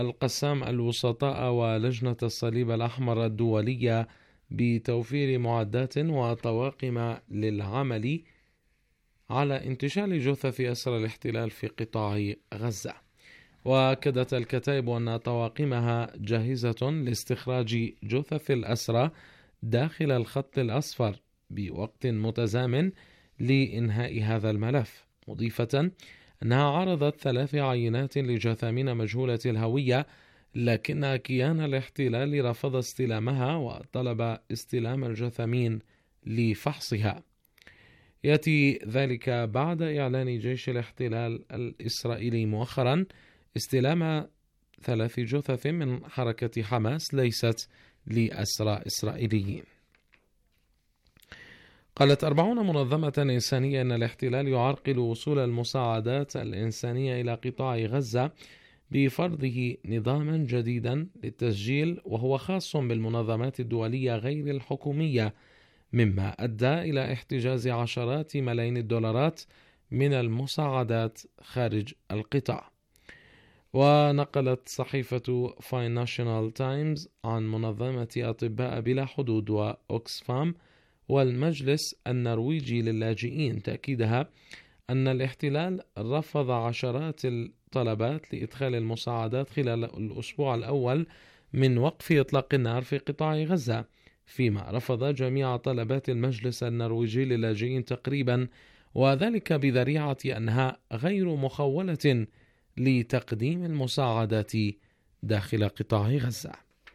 القسام الوسطاء ولجنة الصليب الأحمر الدولية بتوفير معدات وطواقم للعمل على انتشال جثث أسرى الاحتلال في قطاع غزة. وأكدت الكتائب أن طواقمها جاهزة لاستخراج جثث الأسرى داخل الخط الأصفر بوقت متزامن لإنهاء هذا الملف، مضيفة أنها عرضت 3 عينات لجثامين مجهولة الهوية، لكن كيان الاحتلال رفض استلامها وطلب استلام الجثامين لفحصها. يأتي ذلك بعد إعلان جيش الاحتلال الإسرائيلي مؤخرا استلام 3 جثث من حركة حماس ليست لأسرى إسرائيليين. قالت 40 منظمة إنسانية أن الاحتلال يعرقل وصول المساعدات الإنسانية إلى قطاع غزة بفرضه نظاما جديدا للتسجيل وهو خاص بالمنظمات الدولية غير الحكومية، مما أدى إلى احتجاز عشرات ملايين الدولارات من المساعدات خارج القطاع. ونقلت صحيفة فاينانشال تايمز عن منظمة أطباء بلا حدود وأوكسفام والمجلس النرويجي للاجئين تأكيدها أن الاحتلال رفض عشرات الطلبات لإدخال المساعدات خلال الأسبوع الأول من وقف إطلاق النار في قطاع غزة، فيما رفض جميع طلبات المجلس النرويجي للاجئين تقريبا، وذلك بذريعة أنها غير مخولة لتقديم المساعدات داخل قطاع غزة.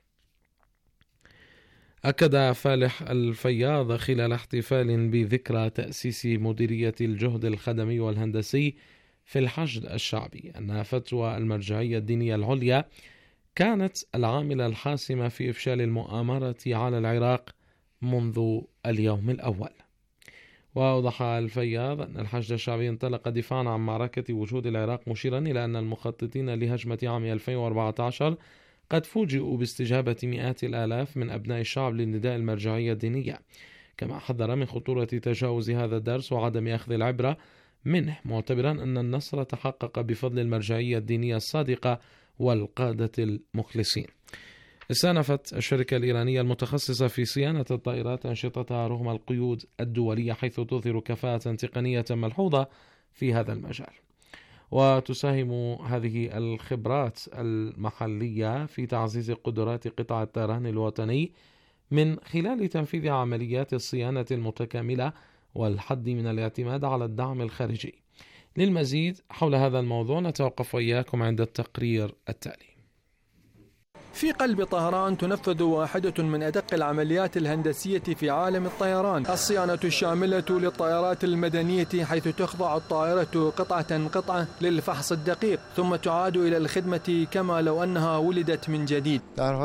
أكد فالح الفياض خلال احتفال بذكرى تأسيس مديرية الجهد الخدمي والهندسي في الحشد الشعبي أن فتوى المرجعية الدينية العليا كانت العاملة الحاسمة في إفشال المؤامرة على العراق منذ اليوم الأول. وأوضح الفياض أن الحشد الشعبي انطلق دفاعا عن معركة وجود العراق، مشيرا إلى أن المخططين لهجمة عام 2014 قد فوجئوا باستجابة مئات الآلاف من أبناء الشعب لنداء المرجعية الدينية، كما حذر من خطورة تجاوز هذا الدرس وعدم أخذ العبرة منه، معتبرا أن النصر تحقق بفضل المرجعية الدينية الصادقة والقادة المخلصين. استأنفت الشركة الإيرانية المتخصصة في صيانة الطائرات أنشطتها رغم القيود الدولية، حيث تظهر كفاءة تقنية ملحوظة في هذا المجال. وتساهم هذه الخبرات المحلية في تعزيز قدرات قطاع الطيران الوطني من خلال تنفيذ عمليات الصيانة المتكاملة والحد من الاعتماد على الدعم الخارجي. للمزيد حول هذا الموضوع نتوقف وإياكم عند التقرير التالي. في قلب طهران تنفذ واحدة من أدق العمليات الهندسية في عالم الطيران، الصيانة الشاملة للطائرات المدنية، حيث تخضع الطائرة قطعة قطعة للفحص الدقيق ثم تعاد إلى الخدمة كما لو أنها ولدت من جديد.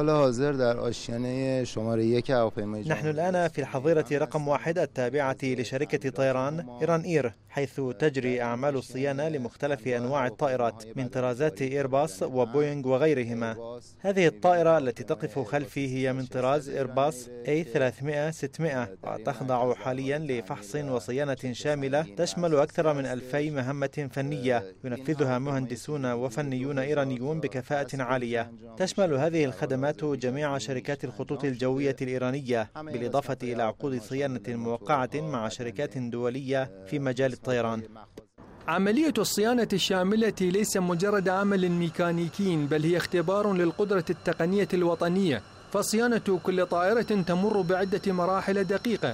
نحن الآن في الحظيرة رقم 1 التابعة لشركة طيران إيران إير، حيث تجري أعمال الصيانة لمختلف أنواع الطائرات من طرازات إيرباص وبوينغ وغيرهما. هذه الطائرة التي تقف خلفي هي من طراز إيرباص A300-600 وتخضع حاليا لفحص وصيانة شاملة تشمل أكثر من 2000 مهمة فنية ينفذها مهندسون وفنيون إيرانيون بكفاءة عالية. تشمل هذه الخدمات جميع شركات الخطوط الجوية الإيرانية، بالإضافة إلى عقود صيانة موقعة مع شركات دولية في مجال الطيران. عملية الصيانة الشاملة ليس مجرد عمل ميكانيكي، بل هي اختبار للقدرة التقنية الوطنية، فصيانة كل طائرة تمر بعدة مراحل دقيقة.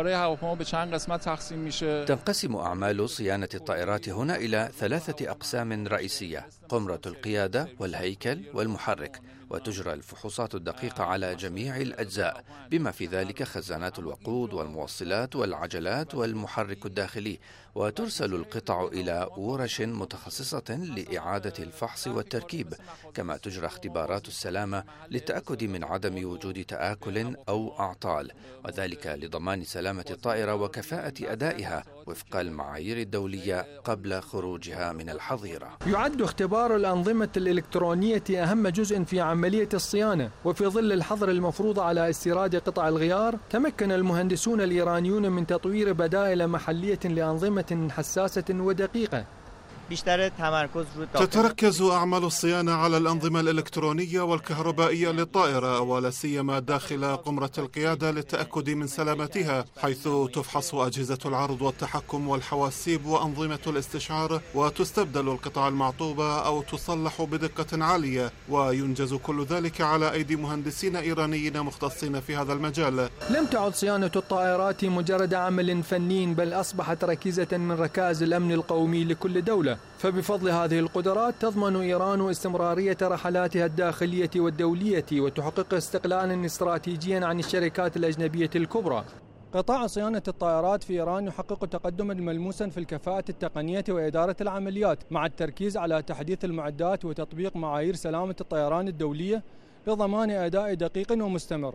تنقسم أعمال صيانة الطائرات هنا إلى 3 أقسام رئيسية: قمرة القيادة والهيكل والمحرك، وتجرى الفحوصات الدقيقة على جميع الأجزاء بما في ذلك خزانات الوقود والموصلات والعجلات والمحرك الداخلي، وترسل القطع إلى ورش متخصصة لإعادة الفحص والتركيب، كما تجرى اختبارات السلامة للتأكد من عدم وجود تآكل أو أعطال، وذلك لضمان سلامة الطائرة وكفاءة أدائها وفق المعايير الدولية قبل خروجها من الحظيرة. يعد اختبار الأنظمة الإلكترونية أهم جزء في عملية الصيانة، وفي ظل الحظر المفروض على استيراد قطع الغيار، تمكن المهندسون الإيرانيون من تطوير بدائل محلية لأنظمة حساسة ودقيقة تتركز أعمال الصيانة على الأنظمة الإلكترونية والكهربائية للطائرة ولا سيما داخل قمرة القيادة للتأكد من سلامتها، حيث تفحص أجهزة العرض والتحكم والحواسيب وأنظمة الاستشعار، وتستبدل القطع المعطوبة أو تصلح بدقة عالية، وينجز كل ذلك على أيدي مهندسين إيرانيين مختصين في هذا المجال. لم تعد صيانة الطائرات مجرد عمل فني، بل أصبحت ركيزة من ركائز الأمن القومي لكل دولة. فبفضل هذه القدرات تضمن إيران استمرارية رحلاتها الداخلية والدولية، وتحقق استقلالا استراتيجيا عن الشركات الأجنبية الكبرى. قطاع صيانة الطائرات في إيران يحقق تقدما ملموسا في الكفاءة التقنية وإدارة العمليات، مع التركيز على تحديث المعدات وتطبيق معايير سلامة الطيران الدولية لضمان أداء دقيق ومستمر.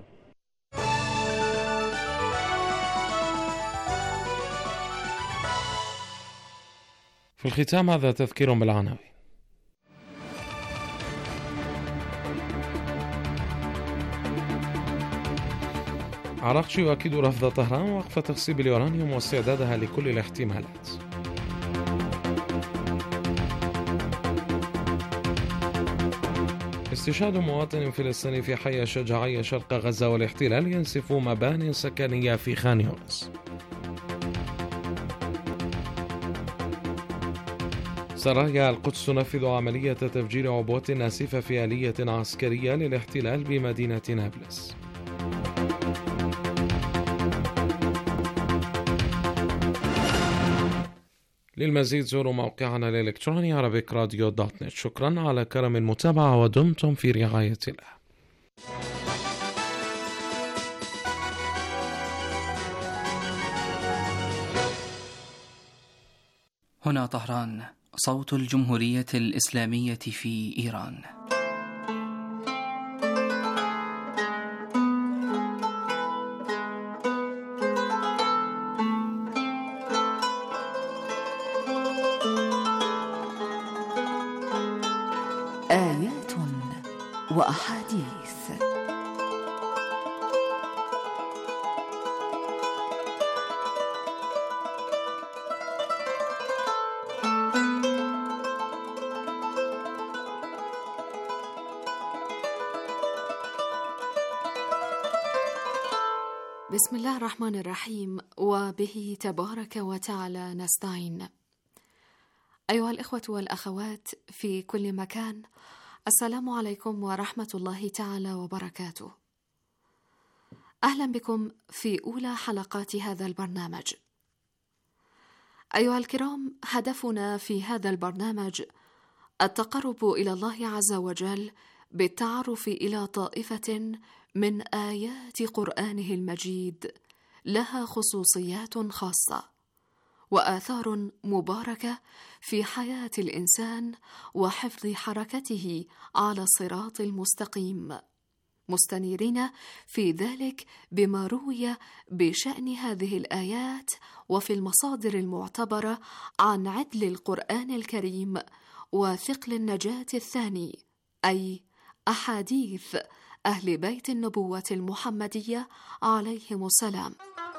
في الختام هذا تذكير بالعناوين. عراقشي يؤكد رفض طهران وقف تخصيب اليورانيوم واستعدادها لكل الاحتمالات. استشهاد مواطن فلسطيني في حي شجاعية شرق غزة والاحتلال ينسف مبانٍ سكنية في خان يونس. سرايا القدس تنفذ عملية تفجير عبوة ناسفة في آلية عسكرية للاحتلال بمدينة نابلس. للمزيد زوروا موقعنا الإلكتروني arabicradio.net. شكرا على كرم المتابعة ودمتم في رعاية الله. هنا طهران، صوت الجمهورية الإسلامية في إيران. آيات وأحاديث. بسم الله الرحمن الرحيم، وبه تبارك وتعالى نستعين. أيها الإخوة والأخوات في كل مكان، السلام عليكم ورحمة الله تعالى وبركاته. أهلا بكم في أولى حلقات هذا البرنامج. أيها الكرام، هدفنا في هذا البرنامج التقرب إلى الله عز وجل بالتعرف إلى طائفة من آيات قرآنه المجيد لها خصوصيات خاصة وآثار مباركة في حياة الإنسان وحفظ حركته على الصراط المستقيم، مستنيرين في ذلك بما روي بشأن هذه الآيات وفي المصادر المعتبرة عن عدل القرآن الكريم وثقل النجاة الثاني، أي أحاديث أهل بيت النبوة المحمدية عليهم السلام.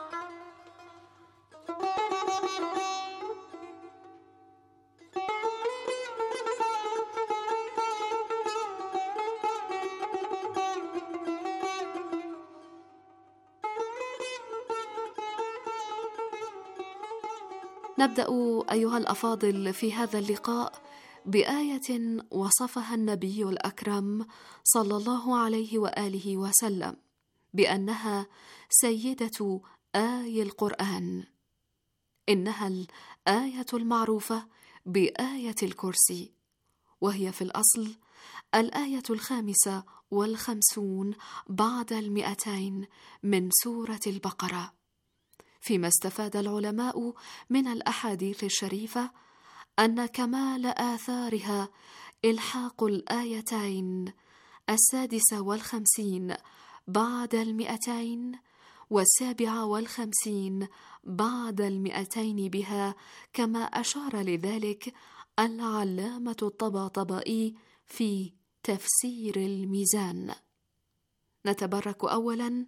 نبدأ أيها الأفاضل في هذا اللقاء بآية وصفها النبي الأكرم صلى الله عليه وآله وسلم بأنها سيدة آي القرآن. إنها الآية المعروفة بآية الكرسي، وهي في الأصل الآية 55 بعد 200 من سورة البقرة. فيما استفاد العلماء من الأحاديث الشريفة أن كمال آثارها إلحاق الآيتين 56 بعد 200 و57 بعد 200 بها، كما أشار لذلك العلامة الطباطبائي في تفسير الميزان. نتبرك أولا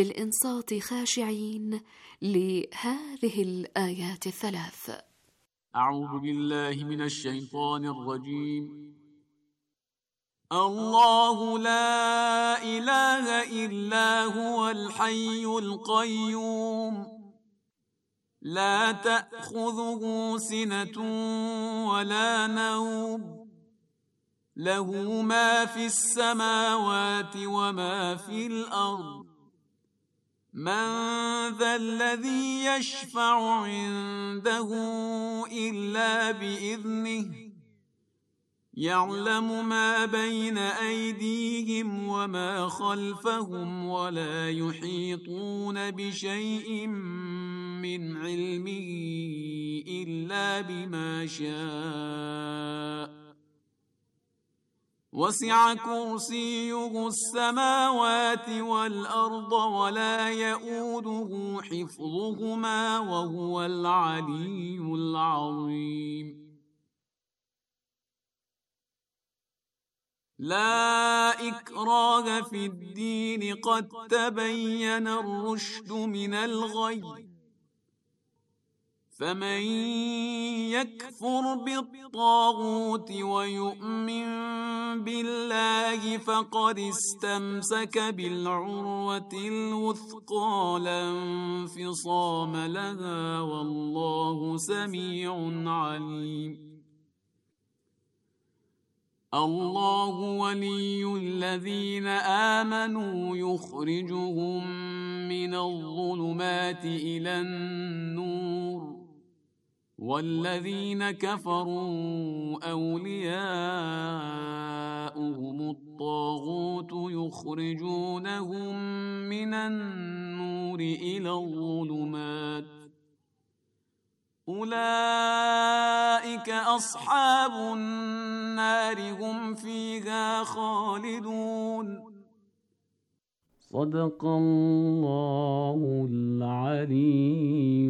بالإنصات خاشعين لهذه الآيات الثلاث. أعوذ بالله من الشيطان الرجيم. الله لا إله إلا هو الحي القيوم لا تأخذه سنة ولا نوم له ما في السماوات وما في الأرض من ذا الذي يشفع عنده إلا بإذنه يعلم ما بين أيديهم وما خلفهم ولا يحيطون بشيء من علمه إلا بما شاء وسع كرسيه السماوات والأرض ولا يؤوده حفظهما وهو العلي العظيم. لا إكراه في الدين قد تبين الرشد من الغي فمن يكفر بالطاغوت ويؤمن بالله فقد استمسك بالعروة الوثقى لا انفصام لها والله سميع عليم. الله ولي الذين آمنوا يخرجهم من الظلمات إلى النور والذين كفروا أولياؤهم الطاغوت يخرجونهم من النور إلى الظلمات أولئك أصحاب النار هم فيها خالدون. صدق الله العلي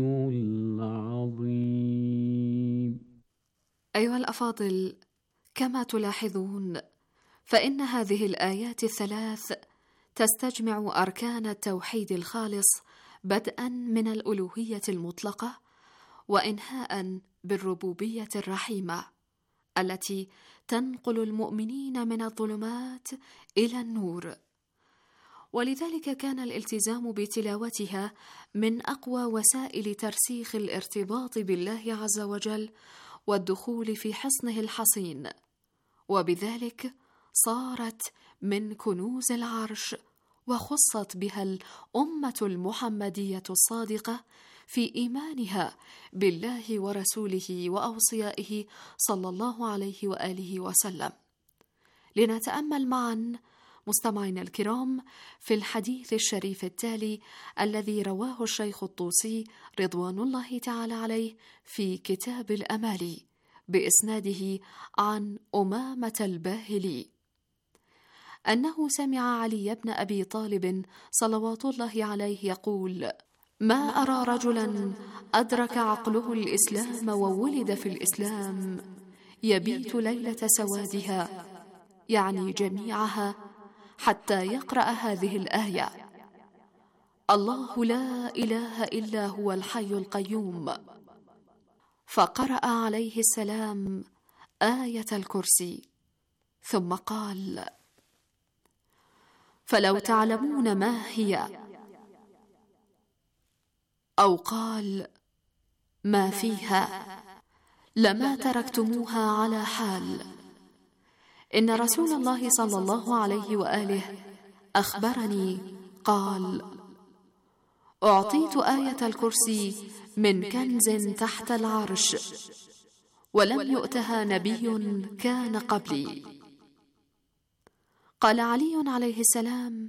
العظيم. أيها الأفاضل، كما تلاحظون فإن هذه الآيات الثلاث تستجمع أركان التوحيد الخالص بدءا من الألوهية المطلقة وإنهاء بالربوبية الرحيمة التي تنقل المؤمنين من الظلمات إلى النور. ولذلك كان الالتزام بتلاوتها من أقوى وسائل ترسيخ الارتباط بالله عز وجل والدخول في حصنه الحصين، وبذلك صارت من كنوز العرش وخصت بها الأمة المحمدية الصادقة في إيمانها بالله ورسوله وأوصيائه صلى الله عليه وآله وسلم. لنتأمل معا مستمعينا الكرام في الحديث الشريف التالي الذي رواه الشيخ الطوسي رضوان الله تعالى عليه في كتاب الأمالي بإسناده عن أمامة الباهلي أنه سمع علي بن أبي طالب صلوات الله عليه يقول: ما أرى رجلا أدرك عقله الإسلام وولد في الإسلام يبيت ليلة سوادها، يعني جميعها، حتى يقرأ هذه الآية: الله لا إله إلا هو الحي القيوم، فقرأ عليه السلام آية الكرسي، ثم قال: فلو تعلمون ما هي، أو قال ما فيها، لما تركتموها على حال. إن رسول الله صلى الله عليه وآله أخبرني قال: أعطيت آية الكرسي من كنز تحت العرش، ولم يؤتها نبي كان قبلي. قال علي عليه السلام: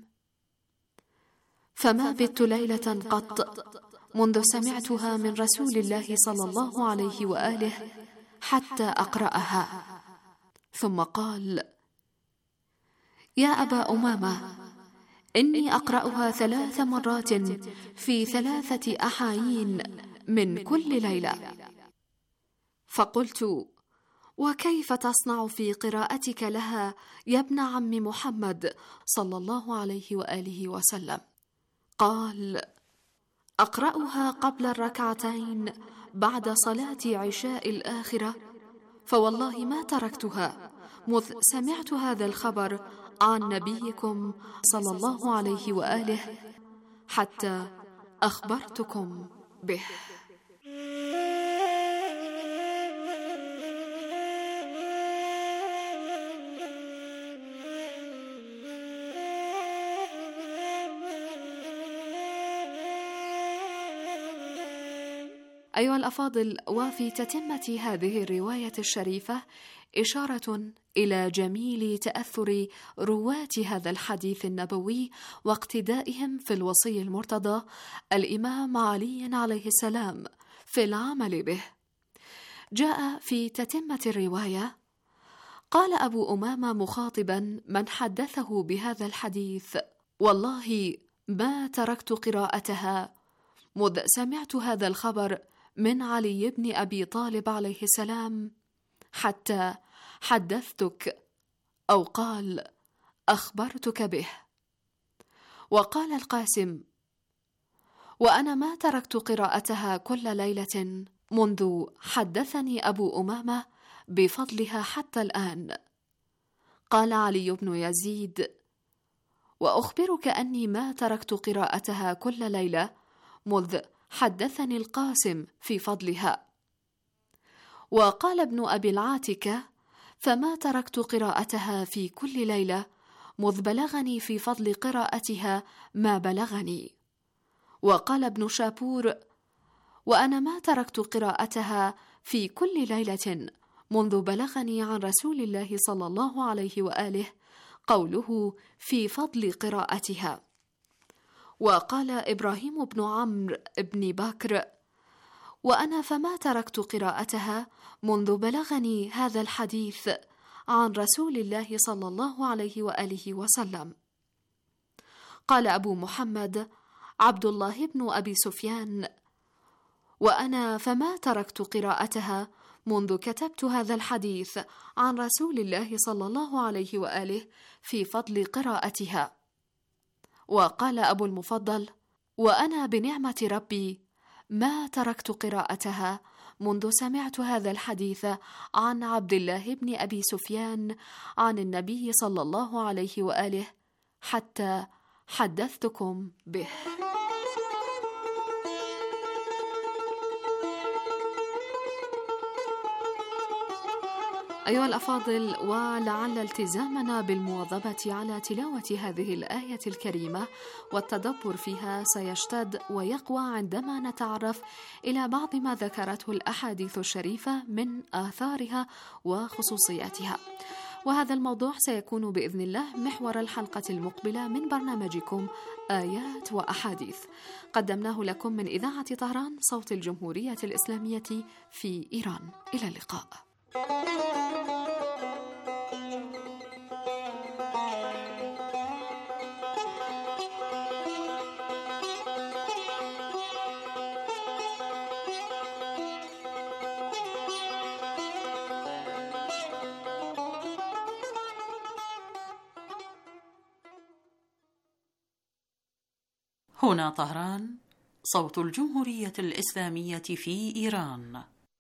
فما بت ليلة قط منذ سمعتها من رسول الله صلى الله عليه وآله حتى أقرأها. ثم قال: يا أبا أمامة، إني أقرأها 3 مرات في 3 أحايين من كل ليلة. فقلت: وكيف تصنع في قراءتك لها يا ابن عم محمد صلى الله عليه وآله وسلم؟ قال: أقرأها قبل الركعتين بعد صلاة عشاء الآخرة، فوالله ما تركتها مذ سمعت هذا الخبر عن نبيكم صلى الله عليه وآله حتى أخبرتكم به. أيها الأفاضل، وفي تتمة هذه الرواية الشريفة إشارة إلى جميل تأثر رواة هذا الحديث النبوي واقتدائهم في الوصي المرتضى الإمام علي عليه السلام في العمل به. جاء في تتمة الرواية: قال أبو أمامة مخاطبا من حدثه بهذا الحديث: والله ما تركت قراءتها مذ سمعت هذا الخبر من علي بن أبي طالب عليه السلام حتى حدثتك، أو قال أخبرتك به. وقال القاسم: وأنا ما تركت قراءتها كل ليلة منذ حدثني أبو أمامة بفضلها حتى الآن. قال علي بن يزيد: وأخبرك أني ما تركت قراءتها كل ليلة مذ حدثني القاسم في فضلها. وقال ابن أبي العاتكة: فما تركت قراءتها في كل ليلة مذ بلغني في فضل قراءتها ما بلغني. وقال ابن شابور: وأنا ما تركت قراءتها في كل ليلة منذ بلغني عن رسول الله صلى الله عليه وآله قوله في فضل قراءتها. وقال إبراهيم بن عمرو بن بكر: وأنا فما تركت قراءتها منذ بلغني هذا الحديث عن رسول الله صلى الله عليه وآله وسلم. قال أبو محمد عبد الله بن أبي سفيان: وأنا فما تركت قراءتها منذ كتبت هذا الحديث عن رسول الله صلى الله عليه وآله في فضل قراءتها. وقال أبو المفضل: وأنا بنعمة ربي ما تركت قراءتها منذ سمعت هذا الحديث عن عبد الله بن أبي سفيان عن النبي صلى الله عليه وآله حتى حدثتكم به. أيها الأفاضل، ولعل التزامنا بالمواظبة على تلاوة هذه الآية الكريمة والتدبر فيها سيشتد ويقوى عندما نتعرف إلى بعض ما ذكرته الأحاديث الشريفة من آثارها وخصوصياتها. وهذا الموضوع سيكون بإذن الله محور الحلقة المقبلة من برنامجكم آيات وأحاديث، قدمناه لكم من إذاعة طهران صوت الجمهورية الإسلامية في إيران. إلى اللقاء. هنا طهران صوت الجمهورية الإسلامية في إيران.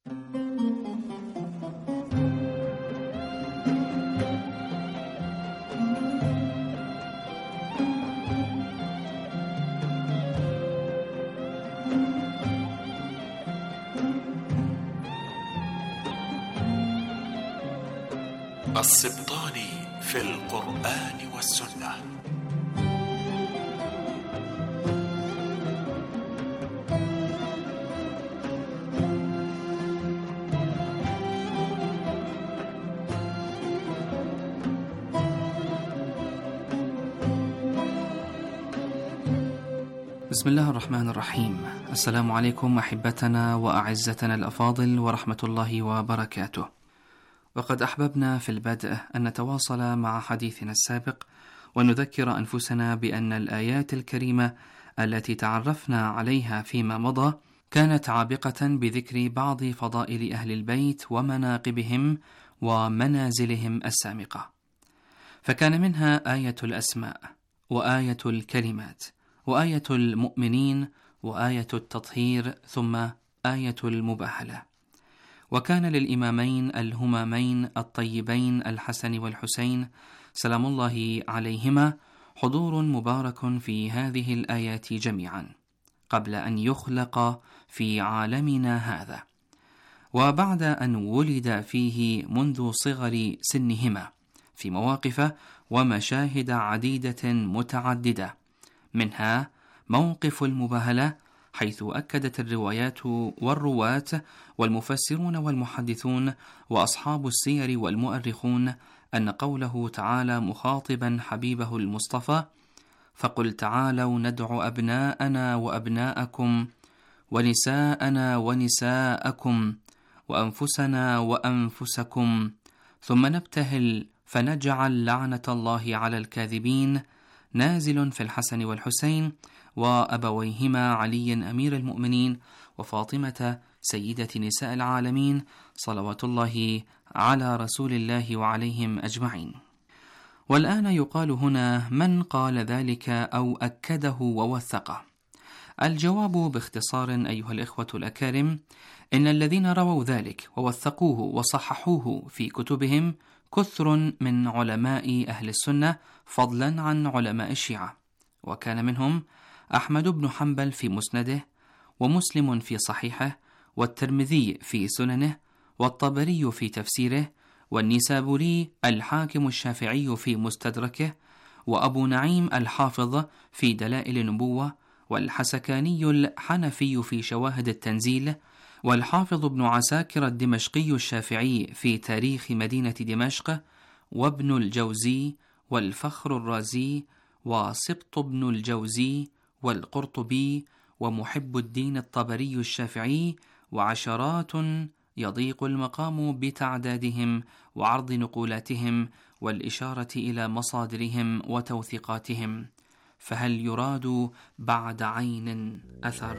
السبطاني في القرآن والسنة. بسم الله الرحمن الرحيم. السلام عليكم أحبتنا وأعزتنا الأفاضل ورحمة الله وبركاته. وقد أحببنا في البدء أن نتواصل مع حديثنا السابق ونذكر أنفسنا بأن الآيات الكريمة التي تعرفنا عليها فيما مضى كانت عابقة بذكر بعض فضائل أهل البيت ومناقبهم ومنازلهم السامقة، فكان منها آية الأسماء وآية الكلمات وآية المؤمنين وآية التطهير ثم آية المباهلة. وكان للإمامين الهمامين الطيبين الحسن والحسين سلام الله عليهما حضور مبارك في هذه الآيات جميعا قبل أن يخلق في عالمنا هذا، وبعد أن ولد فيه منذ صغر سنهما في مواقف ومشاهد عديدة متعددة، منها موقف المباهلة، حيث أكدت الروايات والرواة والمفسرون والمحدثون وأصحاب السير والمؤرخون أن قوله تعالى مخاطبا حبيبه المصطفى: فقل تعالوا ندعو أبناءنا وأبناءكم ونساءنا ونساءكم وأنفسنا وأنفسكم ثم نبتهل فنجعل لعنة الله على الكاذبين، نازل في الحسن والحسين وأبويهما علي أمير المؤمنين وفاطمة سيدة نساء العالمين صلوات الله على رسول الله وعليهم أجمعين. والآن يقال هنا: من قال ذلك أو أكده ووثقه؟ الجواب باختصار أيها الإخوة الأكارم: إن الذين رووا ذلك ووثقوه وصححوه في كتبهم كثر من علماء أهل السنة فضلا عن علماء الشيعة، وكان منهم أحمد بن حنبل في مسنده، ومسلم في صحيحه، والترمذي في سننه، والطبري في تفسيره، والنسابوري الحاكم الشافعي في مستدركه، وأبو نعيم الحافظ في دلائل النبوة، والحسكاني الحنفي في شواهد التنزيل، والحافظ ابن عساكر الدمشقي الشافعي في تاريخ مدينة دمشق، وابن الجوزي، والفخر الرازي، وسبط بن الجوزي، والقرطبي، ومحب الدين الطبري الشافعي، وعشرات يضيق المقام بتعدادهم وعرض نقولاتهم والإشارة إلى مصادرهم وتوثيقاتهم، فهل يراد بعد عين أثر؟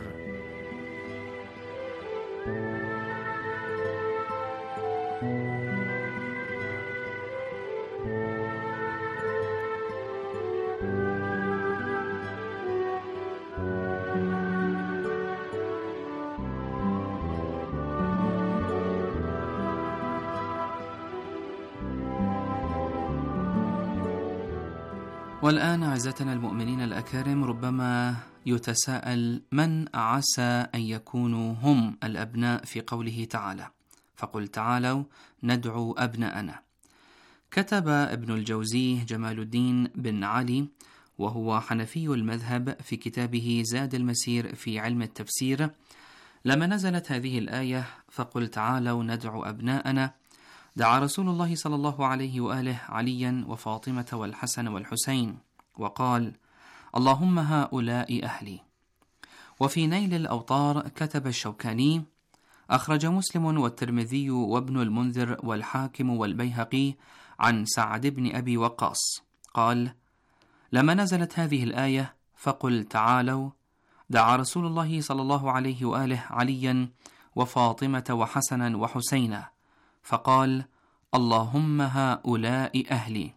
والآن أعزتنا المؤمنين الأكارم، ربما يتساءل: من عسى أن يكونوا هم الأبناء في قوله تعالى فقل تعالوا ندعو أبناءنا؟ كتب ابن الجوزي جمال الدين بن علي، وهو حنفي المذهب، في كتابه زاد المسير في علم التفسير: لما نزلت هذه الآية فقل تعالوا ندعو أبناءنا، دعا رسول الله صلى الله عليه وآله عليا وفاطمة والحسن والحسين وقال: اللهم هؤلاء أهلي. وفي نيل الأوطار كتب الشوكاني: أخرج مسلم والترمذي وابن المنذر والحاكم والبيهقي عن سعد بن أبي وقاص قال: لما نزلت هذه الآية فقل تعالوا، دعا رسول الله صلى الله عليه وآله عليا وفاطمة وحسنا وحسينا فقال: اللهم هؤلاء أهلي.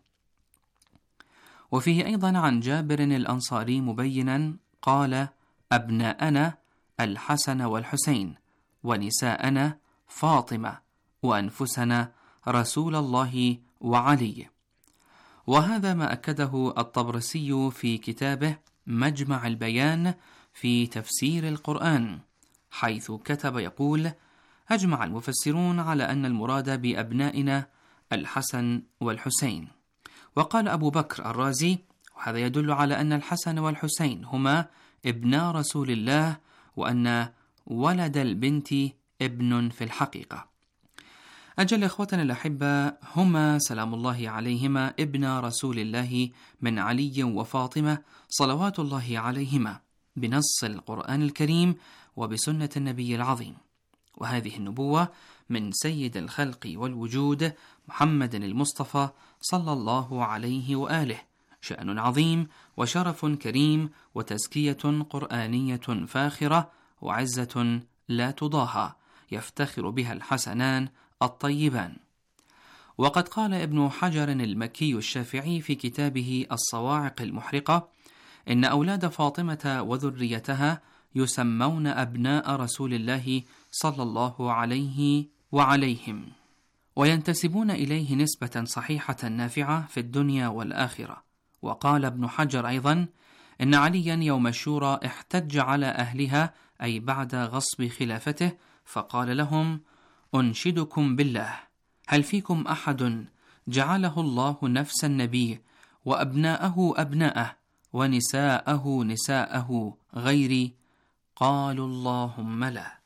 وفيه أيضا عن جابر الأنصاري مبينا قال: أبناءنا الحسن والحسين، ونساءنا فاطمة، وأنفسنا رسول الله وعلي. وهذا ما أكده الطبرسي في كتابه مجمع البيان في تفسير القرآن، حيث كتب يقول: أجمع المفسرون على أن المراد بأبنائنا الحسن والحسين. وقال أبو بكر الرازي: وهذا يدل على أن الحسن والحسين هما ابنا رسول الله، وأن ولد البنت ابن في الحقيقة. أجل إخوتنا الأحبة، هما سلام الله عليهما ابن رسول الله من علي وفاطمة صلوات الله عليهما بنص القرآن الكريم وبسنة النبي العظيم. وهذه النبوة من سيد الخلق والوجود محمد المصطفى صلى الله عليه وآله، شأن عظيم وشرف كريم وتزكية قرآنية فاخرة وعزة لا تضاهى يفتخر بها الحسنان الطيبان. وقد قال ابن حجر المكي الشافعي في كتابه الصواعق المحرقة: إن أولاد فاطمة وذريتها يسمون أبناء رسول الله صلى الله عليه وعليهم، وينتسبون إليه نسبة صحيحة نافعة في الدنيا والآخرة. وقال ابن حجر أيضا إن عليا يوم الشورى احتج على أهلها، أي بعد غصب خلافته، فقال لهم: أنشدكم بالله، هل فيكم أحد جعله الله نفس النبي وأبناءه أبناءه ونساءه نساءه غيري؟ قالوا اللهم لا.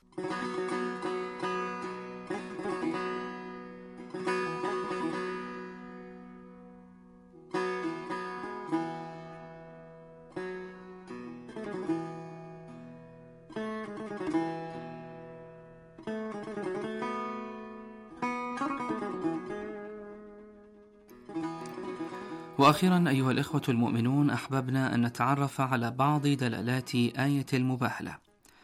وأخيرا أيها الإخوة المؤمنون، أحببنا أن نتعرف على بعض دلالات آية المباهلة،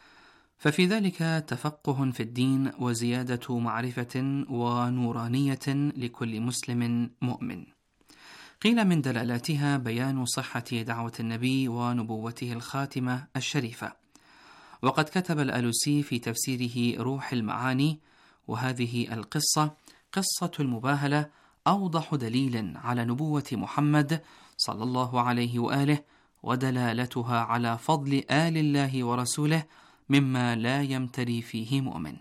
ففي ذلك تفقه في الدين وزيادة معرفة ونورانية لكل مسلم مؤمن. قيل من دلالاتها بيان صحة دعوة النبي ونبوته الخاتمة الشريفة. وقد كتب الآلوسي في تفسيره روح المعاني: وهذه القصة قصة المباهلة أوضح دليل على نبوة محمد صلى الله عليه وآله، ودلالتها على فضل آل الله ورسوله مما لا يمتري فيه مؤمن.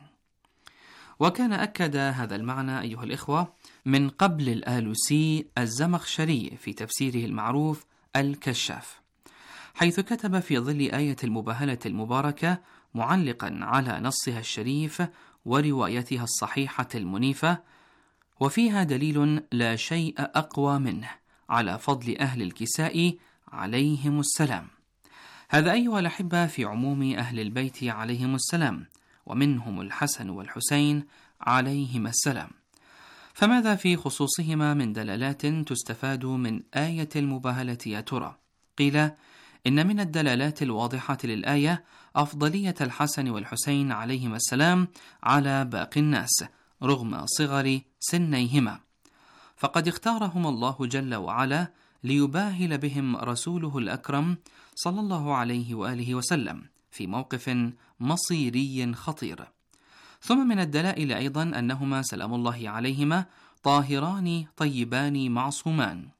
وكان أكد هذا المعنى أيها الإخوة من قبل الآلوسي الزمخشري في تفسيره المعروف الكشاف، حيث كتب في ظل آية المباهلة المباركة معلقا على نصها الشريف وروايتها الصحيحة المنيفة: وفيها دليل لا شيء أقوى منه على فضل أهل الكساء عليهم السلام. هذا أيها الأحبة في عموم أهل البيت عليهم السلام، ومنهم الحسن والحسين عليهما السلام. فماذا في خصوصهما من دلالات تستفاد من آية المباهلة يا ترى؟ قيل إن من الدلالات الواضحة للآية أفضلية الحسن والحسين عليهما السلام على باقي الناس رغم صغر سنيهما، فقد اختارهم الله جل وعلا ليباهل بهم رسوله الأكرم صلى الله عليه وآله وسلم في موقف مصيري خطير. ثم من الدلائل أيضا أنهما سلام الله عليهما طاهران طيبان معصومان،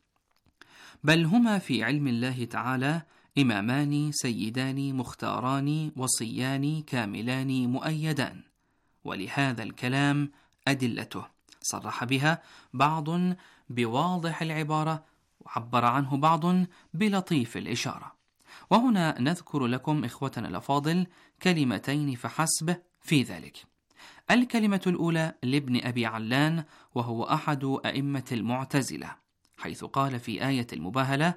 بل هما في علم الله تعالى إمامان سيدان مختاران وصيان كاملان مؤيدان. ولهذا الكلام أدلته صرح بها بعض بواضح العبارة، وعبر عنه بعض بلطيف الإشارة. وهنا نذكر لكم إخوتنا الأفاضل كلمتين فحسب في ذلك. الكلمة الأولى لابن أبي علان، وهو أحد أئمة المعتزلة، حيث قال في آية المباهلة: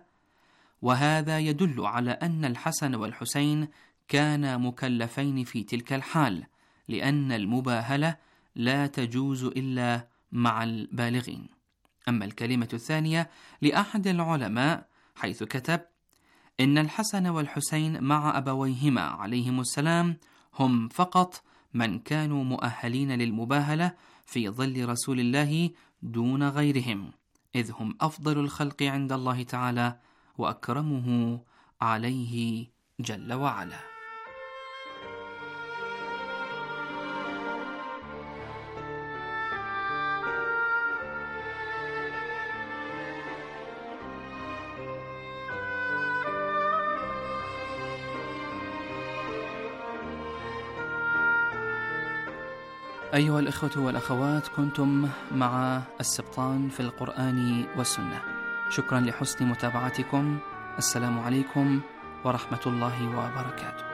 وهذا يدل على أن الحسن والحسين كانا مكلفين في تلك الحال، لأن المباهلة لا تجوز إلا مع البالغين. أما الكلمة الثانية لأحد العلماء، حيث كتب: إن الحسن والحسين مع أبويهما عليهم السلام هم فقط من كانوا مؤهلين للمباهلة في ظل رسول الله دون غيرهم، إذ هم أفضل الخلق عند الله تعالى وأكرمه عليه جل وعلا. أيها الإخوة والأخوات، كنتم مع السبطان في القرآن والسنة. شكرا لحسن متابعتكم. السلام عليكم ورحمة الله وبركاته.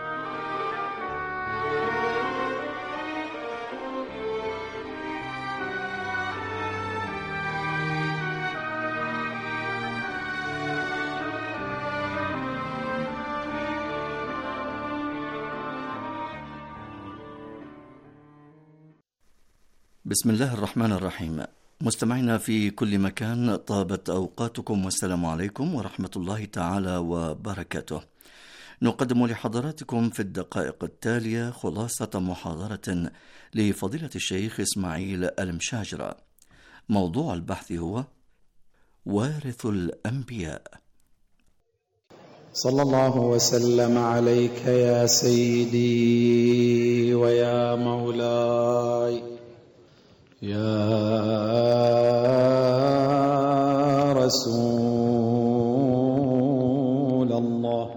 بسم الله الرحمن الرحيم. مستمعينا في كل مكان، طابت أوقاتكم والسلام عليكم ورحمة الله تعالى وبركاته. نقدم لحضراتكم في الدقائق التالية خلاصة محاضرة لفضيلة الشيخ إسماعيل المشاجرة. موضوع البحث هو وارث الأنبياء. صلى الله وسلم عليك يا سيدي ويا مولاي يا رسول الله،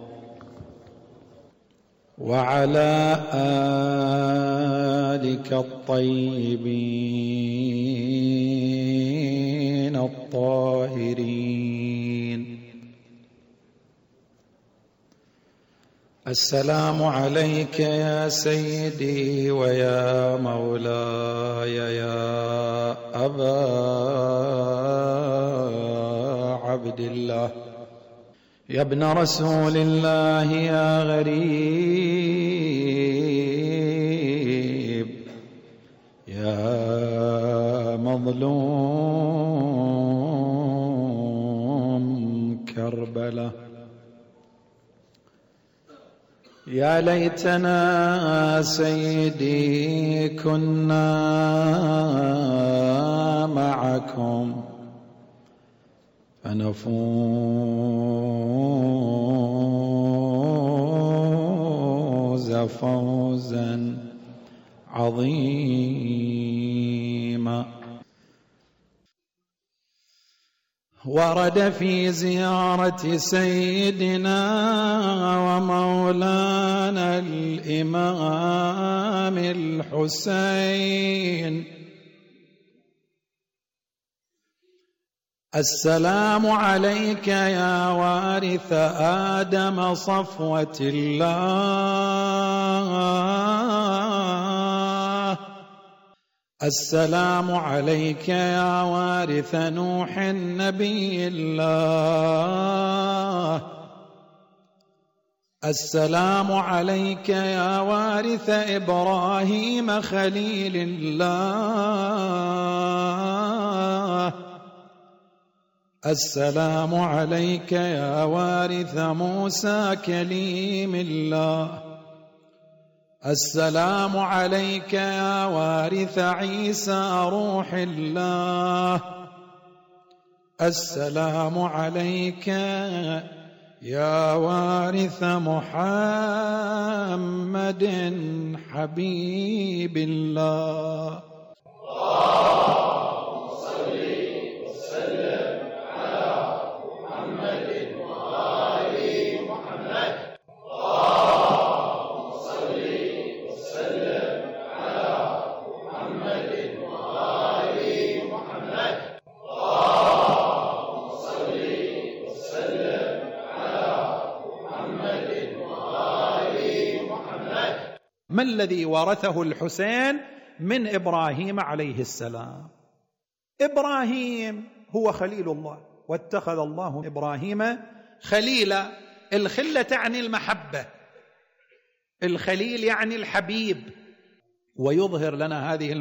وعلى آلك الطيبين الطاهرين. السلام عليك يا سيدي ويا مولاي يا أبا عبد الله، يا ابن رسول الله يا غريب يا مظلوم كربلاء. يا ليتنا سيدي كنا معكم فنفوز فوزا عظيما. ورد في زيارة سيدنا ومولانا الإمام الحسين: السلام عليك يا وارث آدم صفوة الله، السلام عليك يا وارث نوح نبي الله، السلام عليك يا وارث إبراهيم خليل الله، السلام عليك يا وارث موسى كليم الله، السلام عليك يا وارث عيسى روح الله، السلام عليك يا وارث محمد حبيب الله. ما الذي ورثه الحسين من إبراهيم عليه السلام؟ إبراهيم هو خليل الله، واتخذ الله إبراهيم خليلا. الخلة تعني المحبة، الخليل يعني الحبيب، ويظهر لنا هذه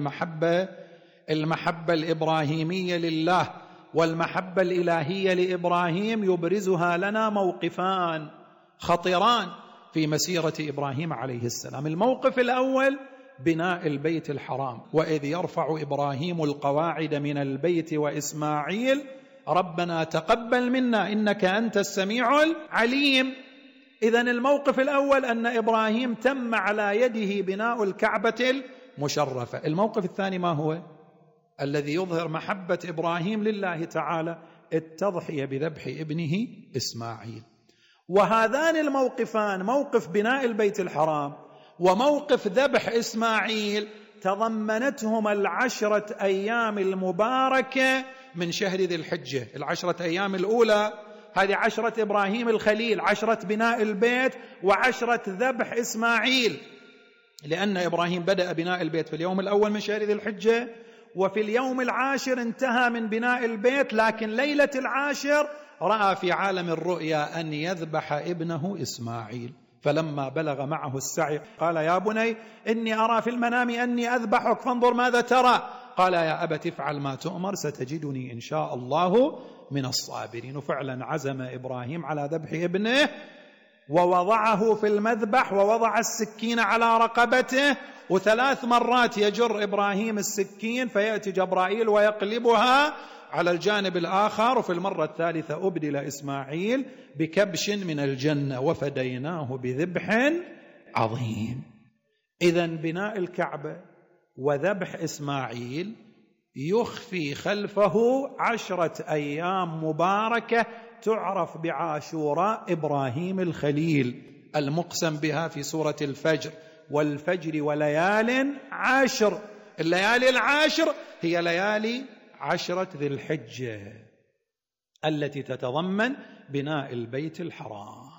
المحبة الإبراهيمية لله والمحبة الإلهية لإبراهيم يبرزها لنا موقفان خطيران في مسيرة إبراهيم عليه السلام. الموقف الأول بناء البيت الحرام: وإذ يرفع إبراهيم القواعد من البيت وإسماعيل ربنا تقبل منا إنك أنت السميع العليم. إذن الموقف الأول أن إبراهيم تم على يده بناء الكعبة المشرفة. الموقف الثاني ما هو؟ الذي يظهر محبة إبراهيم لله تعالى: التضحية بذبح ابنه إسماعيل. وهذان الموقفان، موقف بناء البيت الحرام وموقف ذبح إسماعيل، تضمنتهما 10 أيام المباركة من شهر ذي الحجة. 10 أيام الأولى هذه 10 إبراهيم الخليل، 10 بناء البيت، و10 ذبح إسماعيل، لأن إبراهيم بدأ بناء البيت في اليوم الأول من شهر ذي الحجة، وفي اليوم العاشر انتهى من بناء البيت. لكن ليلة العاشر رأى في عالم الرؤيا أن يذبح ابنه إسماعيل، فلما بلغ معه السعي قال: يا بني إني أرى في المنام أني أذبحك فانظر ماذا ترى. قال: يا أبت افعل ما تؤمر ستجدني إن شاء الله من الصابرين. وفعلا عزم إبراهيم على ذبح ابنه، ووضعه في المذبح، ووضع السكين على رقبته، و3 مرات يجر إبراهيم السكين فيأتي جبرائيل ويقلبها على الجانب الآخر، وفي المرة الثالثة أبدل إسماعيل بكبش من الجنة وفديناه بذبح عظيم. إذن بناء الكعبة وذبح إسماعيل يخفي خلفه 10 أيام مباركة تعرف بعاشوراء إبراهيم الخليل المقسم بها في سورة الفجر: والفجر وليال عشر. الليالي العاشر هي ليالي 10 ذي الحجة التي تتضمن بناء البيت الحرام.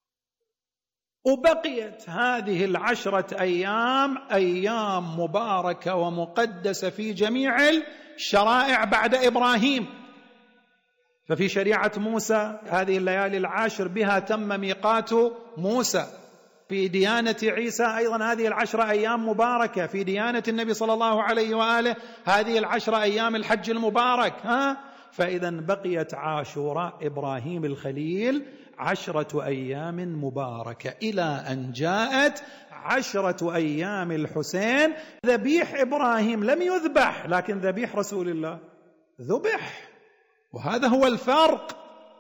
وبقيت هذه 10 أيام أيام مباركة ومقدسة في جميع الشرائع بعد إبراهيم. ففي شريعة موسى هذه الليالي العاشر بها تم ميقات موسى. في ديانة عيسى أيضا هذه 10 أيام مباركة. في ديانة النبي صلى الله عليه وآله هذه 10 أيام الحج المبارك. فإذا بقيت عاشوراء إبراهيم الخليل 10 أيام مباركة، إلى أن جاءت 10 أيام الحسين. ذبيح إبراهيم لم يذبح، لكن ذبيح رسول الله ذبح، وهذا هو الفرق.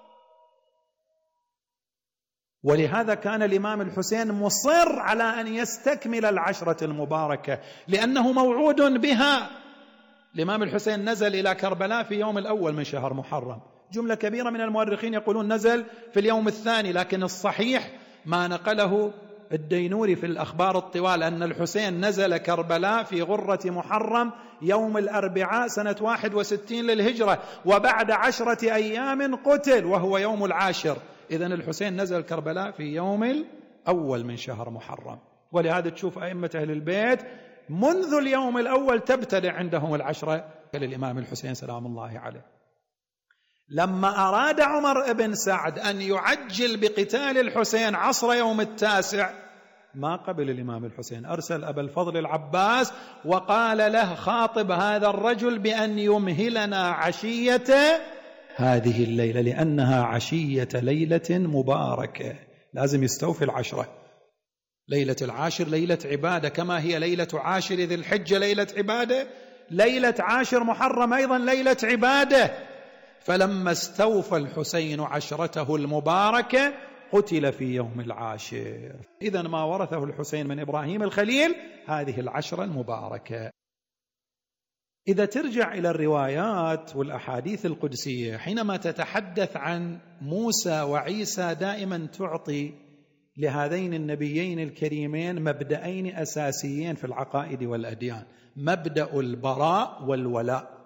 ولهذا كان الإمام الحسين مصر على أن يستكمل 10 المباركة، لأنه موعود بها. الإمام الحسين نزل إلى كربلاء في يوم الأول من شهر محرم. جملة كبيرة من المؤرخين يقولون نزل في اليوم الثاني، لكن الصحيح ما نقله الدينوري في الأخبار الطوال أن الحسين نزل كربلاء في غرة محرم يوم الأربعاء سنة 61 للهجرة، وبعد 10 أيام قتل وهو يوم العاشر. إذن الحسين نزل كربلاء في يوم الأول من شهر محرم. ولهذا تشوف أئمة أهل البيت منذ اليوم الأول تبتدع عندهم 10 للإمام الحسين سلام الله عليه. لما أراد عمر بن سعد أن يعجل بقتال الحسين عصر يوم التاسع ما قبل الإمام الحسين، أرسل أبا الفضل العباس وقال له: خاطب هذا الرجل بأن يمهلنا عشية هذه الليلة، لأنها عشية ليلة مباركة، لازم يستوفي 10. ليلة العاشر ليلة عبادة، كما هي ليلة عاشر ذي الحجة ليلة عبادة، ليلة عاشر محرم أيضا ليلة عبادة. فلما استوفى الحسين 10 المباركة قتل في يوم العاشر. إذن ما ورثه الحسين من إبراهيم الخليل هذه 10 المباركة. إذا ترجع إلى الروايات والأحاديث القدسية حينما تتحدث عن موسى وعيسى دائما تعطي لهذين النبيين الكريمين مبدأين أساسيين في العقائد والأديان: مبدأ البراء والولاء.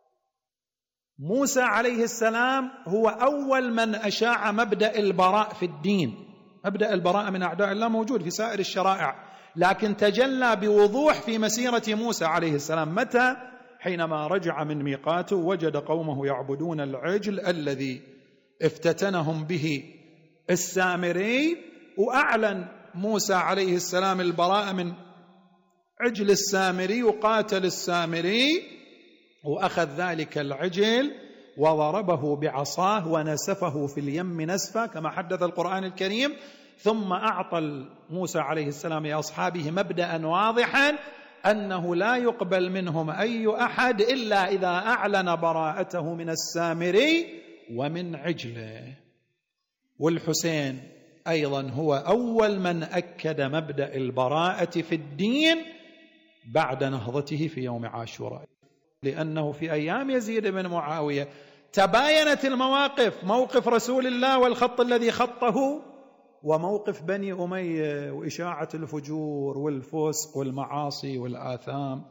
موسى عليه السلام هو أول من أشاع مبدأ البراء في الدين. مبدأ البراء من أعداء الله موجود في سائر الشرائع، لكن تجلى بوضوح في مسيرة موسى عليه السلام. متى؟ حينما رجع من ميقاته وجد قومه يعبدون العجل الذي افتتنهم به السامري، وأعلن موسى عليه السلام البراءة من عجل السامري، وقاتل السامري وأخذ ذلك العجل وضربه بعصاه ونسفه في اليم نسفا كما حدث القرآن الكريم. ثم أعطى موسى عليه السلام لأصحابه مبدأ واضحا أنه لا يقبل منهم أي أحد إلا إذا أعلن براءته من السامري ومن عجله. والحسين أيضا هو أول من أكد مبدأ البراءة في الدين بعد نهضته في يوم عاشوراء، لأنه في أيام يزيد بن معاوية تباينت المواقف: موقف رسول الله والخط الذي خطه، وموقف بني أمية وإشاعة الفجور والفسق والمعاصي والآثام.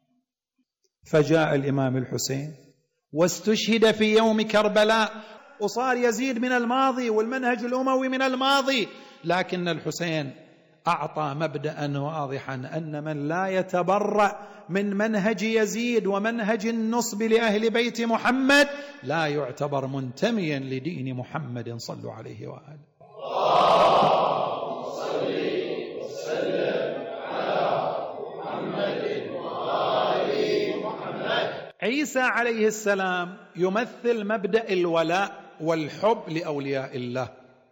فجاء الإمام الحسين واستشهد في يوم كربلاء، وصار يزيد من الماضي والمنهج الأموي من الماضي، لكن الحسين أعطى مبدأ واضحا أن من لا يتبرأ من منهج يزيد ومنهج النصب لأهل بيت محمد لا يعتبر منتميا لدين محمد صلوا عليه وآله. اللهم صل وسلم على محمد وآل محمد. عيسى عليه السلام يمثل مبدأ الولاء والحب لأولياء الله،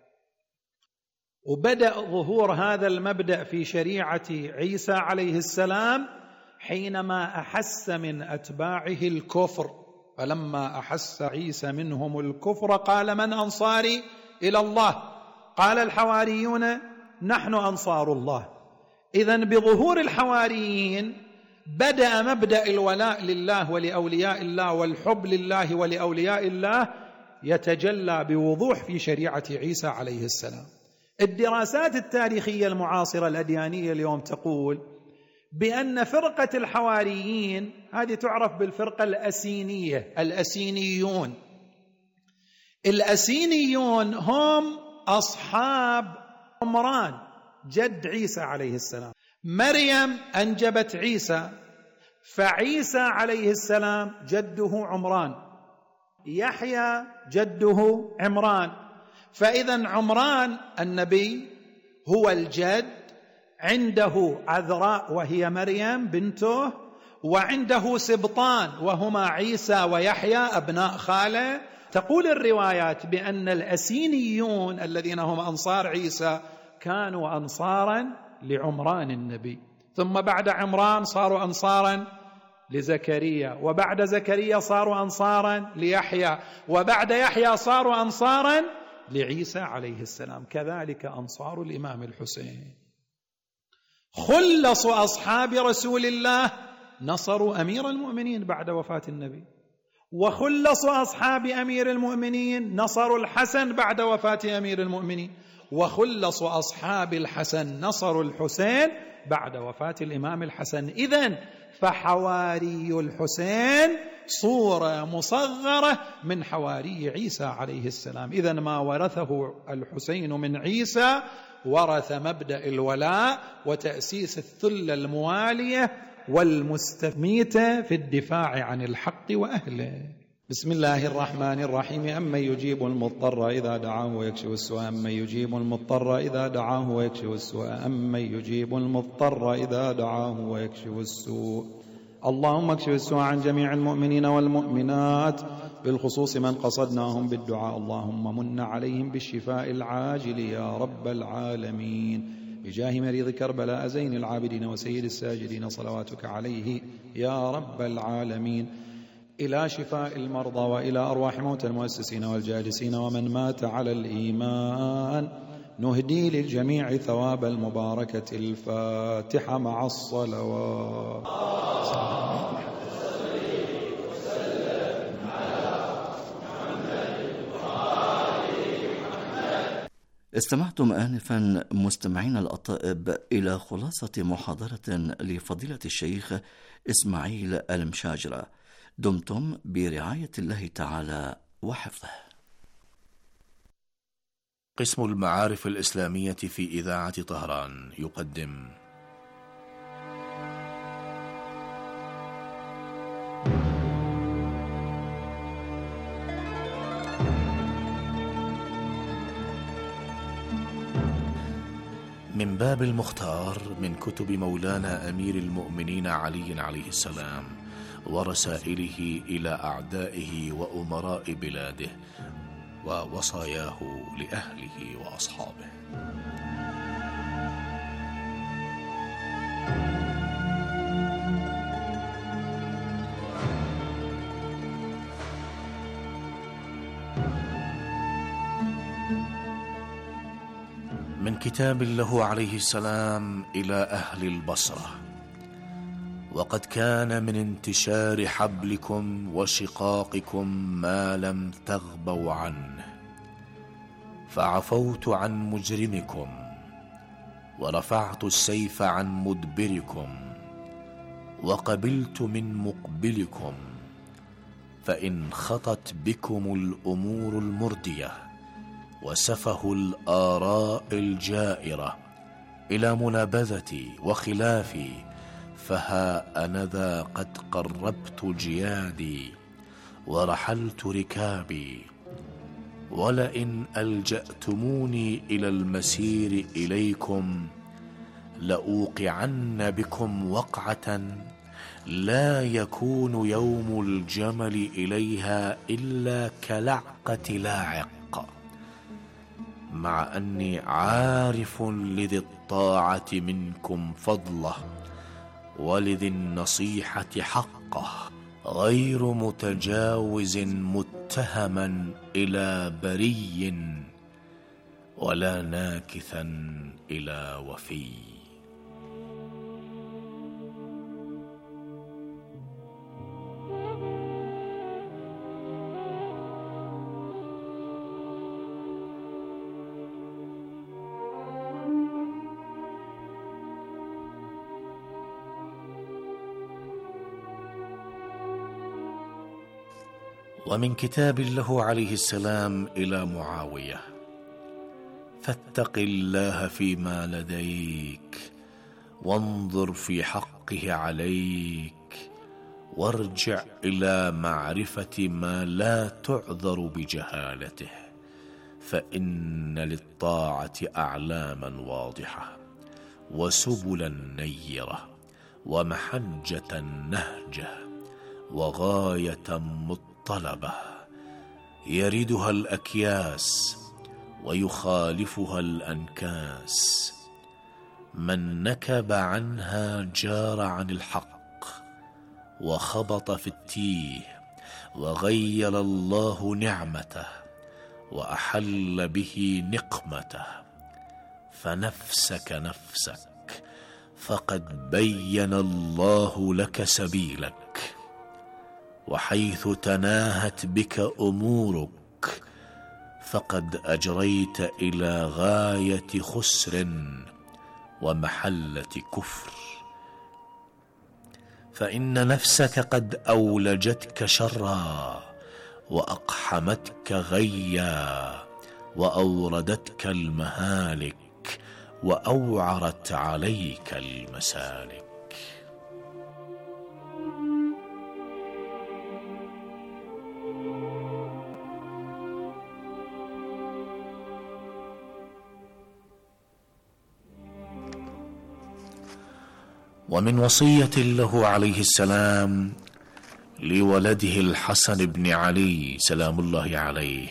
وبدأ ظهور هذا المبدأ في شريعة عيسى عليه السلام حينما أحس من أتباعه الكفر فلما أحس عيسى منهم الكفر قال من أنصاري إلى الله؟ قال الحواريون نحن أنصار الله. إذن بظهور الحواريين بدأ مبدأ الولاء لله ولأولياء الله والحب لله ولأولياء الله يتجلى بوضوح في شريعة عيسى عليه السلام. الدراسات التاريخية المعاصرة الأديانية اليوم تقول بأن فرقة الحواريين هذه تعرف بالفرقة الأسينية. الأسينيون هم أصحاب عمران جد عيسى عليه السلام. مريم أنجبت عيسى، فعيسى عليه السلام جده عمران، يحيى جده عمران، فإذا عمران النبي هو الجد، عنده عذراء وهي مريم بنته، وعنده سبطان وهما عيسى ويحيى أبناء خاله. تقول الروايات بأن الأسينيون الذين هم أنصار عيسى كانوا أنصارا لعمران النبي، ثم بعد عمران صاروا أنصارا لزكريا، وبعد زكريا صاروا أنصارا ليحيى، وبعد يحيى صاروا أنصارا لعيسى عليه السلام. كذلك أنصار الإمام الحسين. خلص أصحاب رسول الله نصروا أمير المؤمنين بعد وفاة النبي، وخلص أصحاب أمير المؤمنين نصروا الحسن بعد وفاة أمير المؤمنين، وخلص أصحاب الحسن نصروا الحسين بعد وفاة الإمام الحسن. إذن فحواري الحسين صورة مصغرة من حواري عيسى عليه السلام. إذن ما ورثه الحسين من عيسى ورث مبدأ الولاء وتأسيس الثلة الموالية والمستميتة في الدفاع عن الحق وأهله. بسم الله الرحمن الرحيم. أمن يجيب المضطر إذا دعاه ويكشف السوء، أمن يجيب المضطر إذا دعاه ويكشف السوء، أمن يجيب المضطر إذا دعاه ويكشف السوء. اللهم اكشف السوء عن جميع المؤمنين والمؤمنات، بالخصوص من قصدناهم بالدعاء. اللهم من عليهم بالشفاء العاجل يا رب العالمين، بجاه مريض كربلاء زين العابدين وسيد الساجدين، صلواتك عليه يا رب العالمين، إلى شفاء المرضى وإلى أرواح موتى المؤسسين والجالسين ومن مات على الإيمان. نهدي للجميع ثواب المباركة. الفاتحة مع الصلوات. استمعتم آنفا مستمعين الأطائب إلى خلاصة محاضرة لفضيلة الشيخ إسماعيل المشاجرة. دمتم برعاية الله تعالى وحفظه. قسم المعارف الإسلامية في إذاعة طهران يقدم من باب المختار من كتب مولانا أمير المؤمنين علي عليه السلام ورسائله إلى أعدائه وأمراء بلاده ووصاياه لأهله وأصحابه. من كتاب له عليه السلام إلى أهل البصرة: وقد كان من انتشار حبلكم وشقاقكم ما لم تغبوا عنه، فعفوت عن مجرمكم ورفعت السيف عن مدبركم وقبلت من مقبلكم، فإن خطت بكم الأمور المردية وسفه الآراء الجائرة إلى منابذتي وخلافي، فها أنذا قد قربت جيادي ورحلت ركابي، ولئن ألجأتموني إلى المسير إليكم لأوقعن بكم وقعة لا يكون يوم الجمل إليها إلا كلعقة لاعق، مع أني عارف لذي الطاعة منكم فضله ولذي النصيحة حقه، غير متجاوز متهما إلى بري ولا ناكثا إلى وفي. ومن كتاب له عليه السلام إلى معاوية: فاتق الله فيما لديك وانظر في حقه عليك وارجع إلى معرفة ما لا تعذر بجهالته، فإن للطاعة أعلاما واضحة وسبلا نيرة ومحجة نهجة وغاية مطلبة يردها الأكياس ويخالفها الأنكاس. من نكب عنها جار عن الحق وخبط في التيه وغير الله نعمته وأحل به نقمته. فنفسك نفسك فقد بين الله لك سبيلك، وحيث تناهت بك أمورك فقد أجريت إلى غاية خسر ومحلة كفر. فإن نفسك قد أولجتك شرا وأقحمتك غيا وأوردتك المهالك وأوعرت عليك المسالك. ومن وصية له عليه السلام لولده الحسن بن علي سلام الله عليه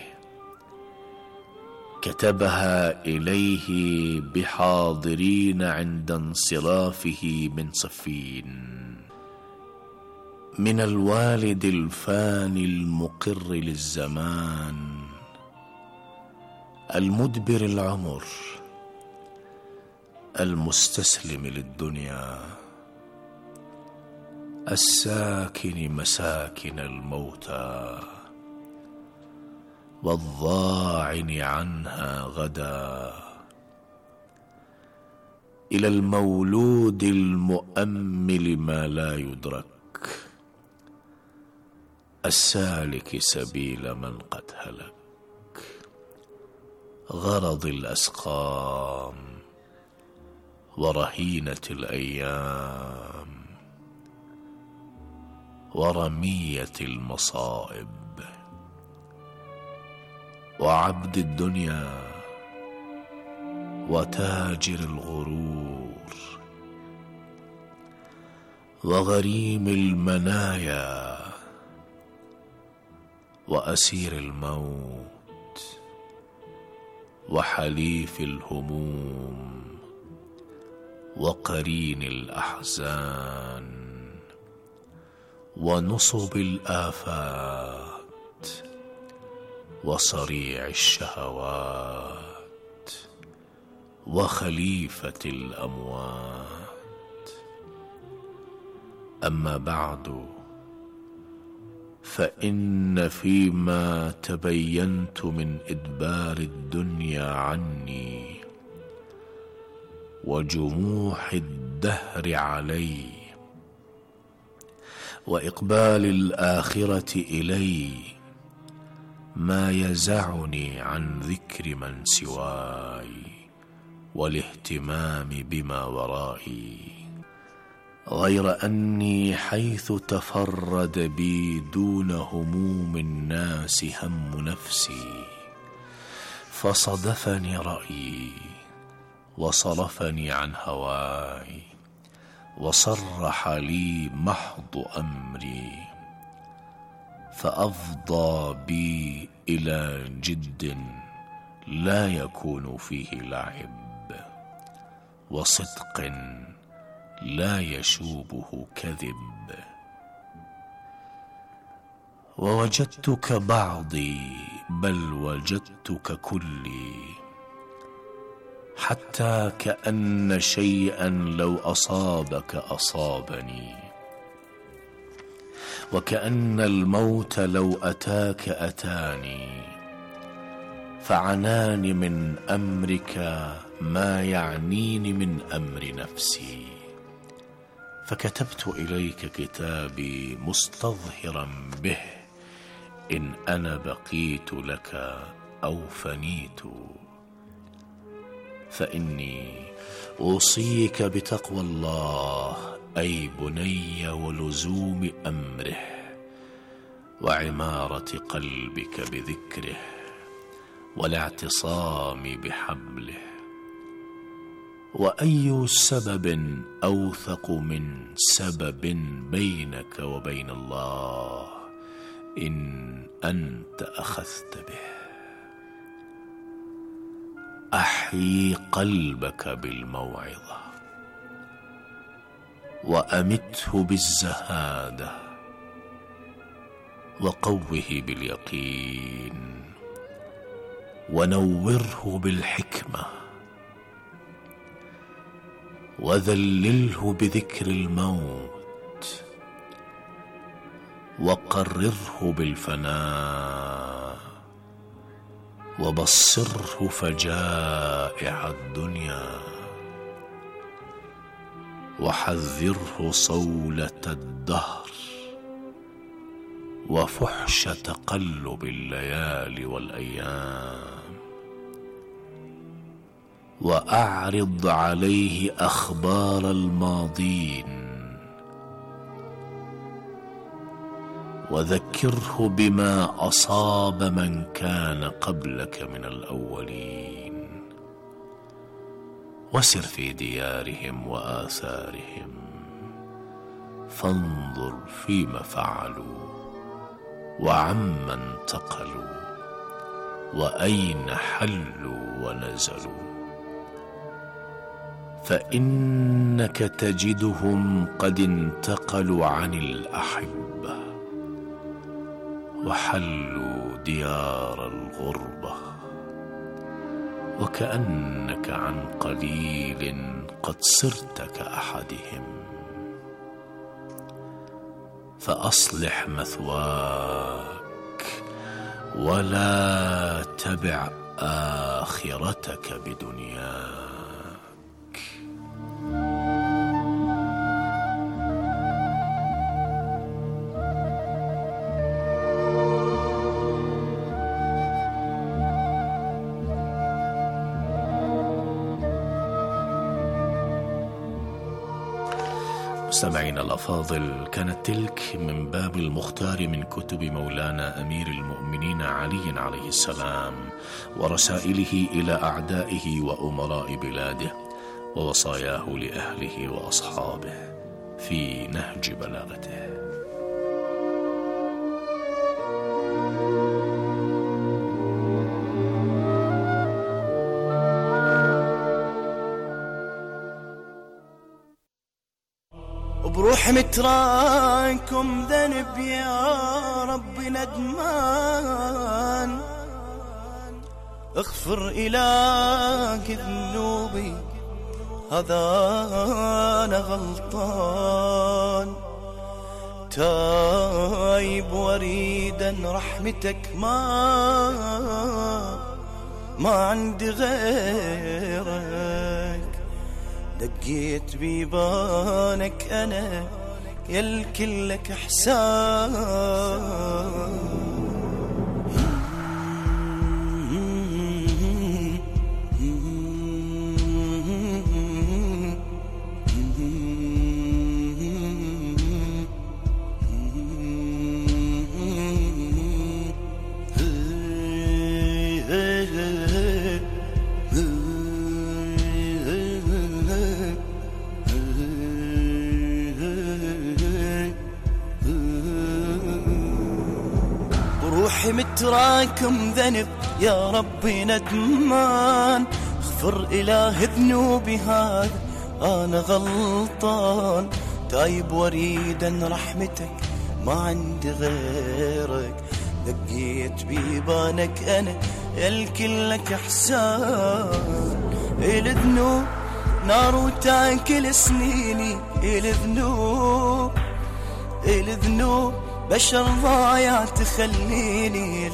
كتبها إليه بحاضرين عند انصرافه من صفين: من الوالد الفاني المقر للزمان المدبر العمر المستسلم للدنيا الساكن مساكن الموتى والضاعن عنها غدا، إلى المولود المؤمل ما لا يدرك السالك سبيل من قد هلك، غرض الأسقام ورهينة الأيام ورمية المصائب وعبد الدنيا وتاجر الغرور وغريم المنايا وأسير الموت وحليف الهموم وقرين الأحزان ونصب الآفات وصريع الشهوات وخليفة الأموات. أما بعد، فإن فيما تبينت من إدبار الدنيا عني وجموح الدهر علي وإقبال الآخرة إلي ما يزعني عن ذكر من سواي والاهتمام بما ورائي، غير أني حيث تفرد بي دون هموم الناس هم نفسي فصدفني رأيي وصرفني عن هواي وصرح لي محض أمري، فأفضى بي إلى جد لا يكون فيه لعب وصدق لا يشوبه كذب. ووجدتك بعضي بل وجدتك كلي، حتى كأن شيئا لو أصابك أصابني، وكأن الموت لو أتاك أتاني، فعناني من أمرك ما يعنيني من أمر نفسي، فكتبت إليك كتابي مستظهرا به إن أنا بقيت لك أو فنيت، فإني أوصيك بتقوى الله أي بني ولزوم أمره، وعمارة قلبك بذكره، والاعتصام بحبله. وأي سبب أوثق من سبب بينك وبين الله إن أنت أخذت به؟ أحيي قلبك بالموعظة، وأمته بالزهادة، وقوه باليقين، ونوره بالحكمة، وذلله بذكر الموت، وقرره بالفناء، وبصره فجائع الدنيا، وحذره صولة الدهر، وفحش تقلب الليالي والأيام، وأعرض عليه أخبار الماضين، وذكره بما أصاب من كان قبلك من الأولين، وسر في ديارهم وآثارهم، فانظر فيما فعلوا، وعمن انتقلوا، وأين حلوا ونزلوا، فإنك تجدهم قد انتقلوا عن الأحبة، وحلوا ديار الغربة، وكأنك عن قليل قد صرت كأحدهم، فأصلح مثواك، ولا تبع آخرتك بدنياك. مستمعينا الأفاضل، كانت تلك من باب المختار من كتب مولانا أمير المؤمنين علي عليه السلام، ورسائله إلى أعدائه وأمراء بلاده، ووصاياه لأهله وأصحابه في نهج بلاغته. بروح متراكم ذنب يا رب ندمان، اغفر إله ذنوبي هذا أنا غلطان، تايب وريدا رحمتك ما عندي غيرك، دقيت بيبانك أنا يالكل لك إحسان، متراكم ذنب يا ربي ندمان، اغفر إله ذنوبي هذا أنا غلطان، تايب وريدا رحمتك ما عندي غيرك، دقيت بيبانك أنا الكل لك إحسان. الذنوب نار وتاكل سنيني، الذنوب بشر ضايع تخليني،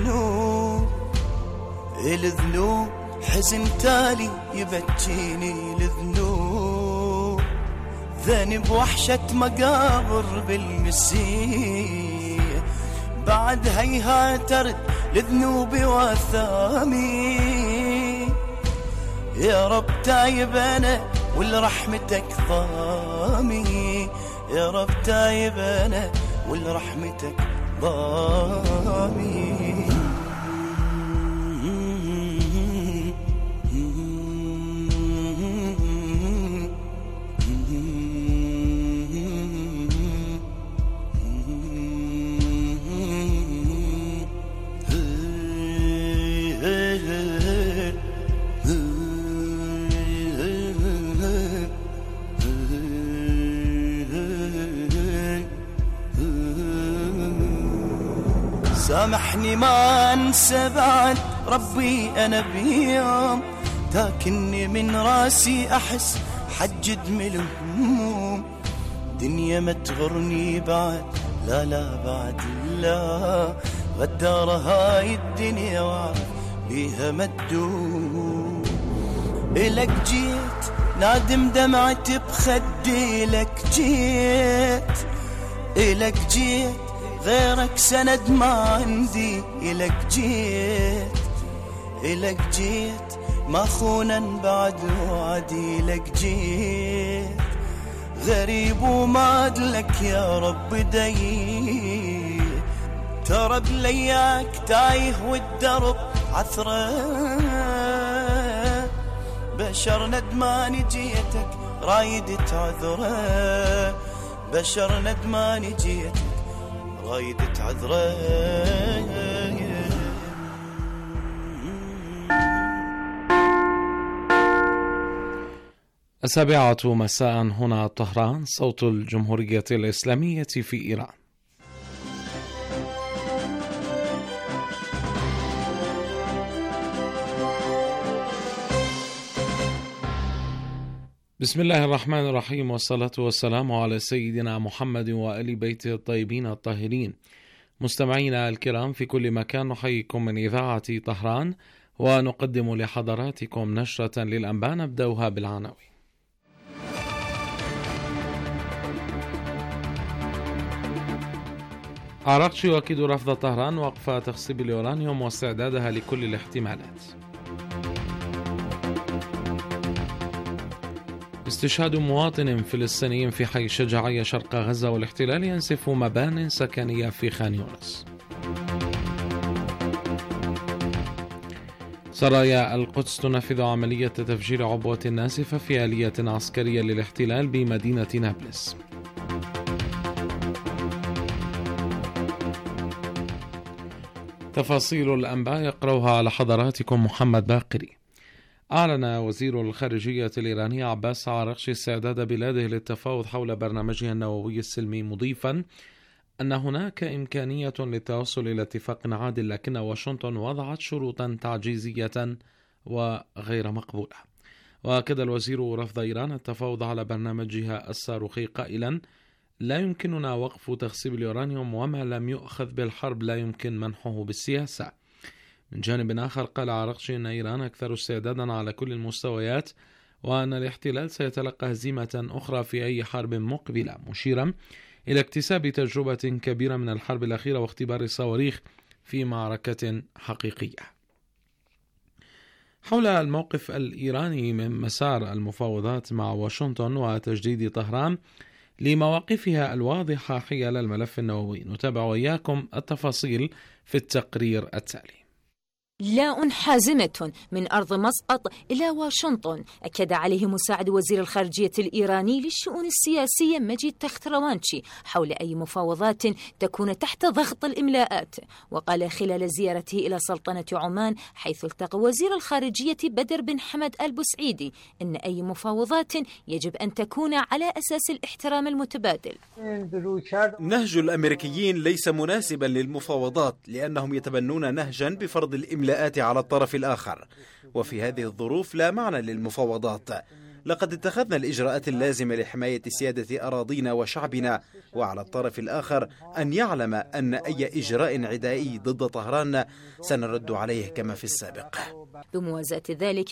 الذنوب حزن تالي يبكيني، الذنوب ذنب وحشة مقابر بالمسيح، بعد هيها ترد لذنوبي واثامي. يا رب تايب أنا ولرحمتك ضامي، يا رب تايب أنا ولرحمتك ضامي. سامحني ما انسى بعد ربي انا بيوم، تاكني من راسي احس حجد من الهموم. دنيا ما تغرني بعد، لا بعد لا، غدارة هاي الدنيا وعرف بيها مدوم. إلك جيت نادم دمعتي بخدي، إلك جيت غيرك سند ما عندي، إلك جيت ما خونا بعد وعدي، إلك جيت غريب وما أدلك يا رب دي. ترى بلياك تايه والدرب عثرة، بشر ندمان جيتك رايدة عذرة، بشر ندمان جيتك رايدة عذرة. 7 مساء هنا طهران، صوت الجمهورية الإسلامية في إيران. بسم الله الرحمن الرحيم، والصلاة والسلام على سيدنا محمد وآل بيته الطيبين الطاهرين. مستمعينا الكرام في كل مكان، نحييكم من إذاعة طهران ونقدم لحضراتكم نشرة للأنباء نبدأها بالعناوين. عراقشي يؤكد رفض طهران وقف تخصيب اليورانيوم واستعدادها لكل الاحتمالات. استشهاد مواطن فلسطيني في حي شجاعية شرق غزة، والاحتلال ينسف مبان سكنية في خان يونس. سرايا القدس تنفذ عملية تفجير عبوة ناسفة في آلية عسكرية للاحتلال بمدينة نابلس. تفاصيل الأنباء يقرأها على حضراتكم محمد باقري. أعلن وزير الخارجية الإيراني عباس عراقشي استعداد بلاده للتفاوض حول برنامجها النووي السلمي، مضيفا أن هناك إمكانية للتوصل إلى اتفاق عادل، لكن واشنطن وضعت شروطا تعجيزية وغير مقبولة. وأكد الوزير رفض إيران التفاوض على برنامجها الصاروخي قائلا: لا يمكننا وقف تخصيب اليورانيوم، وما لم يؤخذ بالحرب لا يمكن منحه بالسياسة. من جانب آخر قال عراقشي أن إيران أكثر استعدادا على كل المستويات، وأن الاحتلال سيتلقى هزيمة أخرى في أي حرب مقبلة، مشيرا إلى اكتساب تجربة كبيرة من الحرب الأخيرة واختبار الصواريخ في معركة حقيقية. حول الموقف الإيراني من مسار المفاوضات مع واشنطن وتجديد طهران لمواقفها الواضحة حيال الملف النووي، نتابع وإياكم التفاصيل في التقرير التالي. لا حازمة من أرض مسقط إلى واشنطن، أكد عليه مساعد وزير الخارجية الإيراني للشؤون السياسية مجيد تختروانشي حول أي مفاوضات تكون تحت ضغط الإملاءات. وقال خلال زيارته إلى سلطنة عمان حيث التقى وزير الخارجية بدر بن حمد البوسعيدي أن أي مفاوضات يجب أن تكون على أساس الاحترام المتبادل. نهج الأمريكيين ليس مناسبا للمفاوضات لأنهم يتبنون نهجا بفرض الإملاءات على الطرف الآخر، وفي هذه الظروف لا معنى للمفاوضات. لقد اتخذنا الإجراءات اللازمة لحماية سيادة أراضينا وشعبنا، وعلى الطرف الآخر أن يعلم أن أي إجراء عدائي ضد طهران سنرد عليه كما في السابق. بموازاة ذلك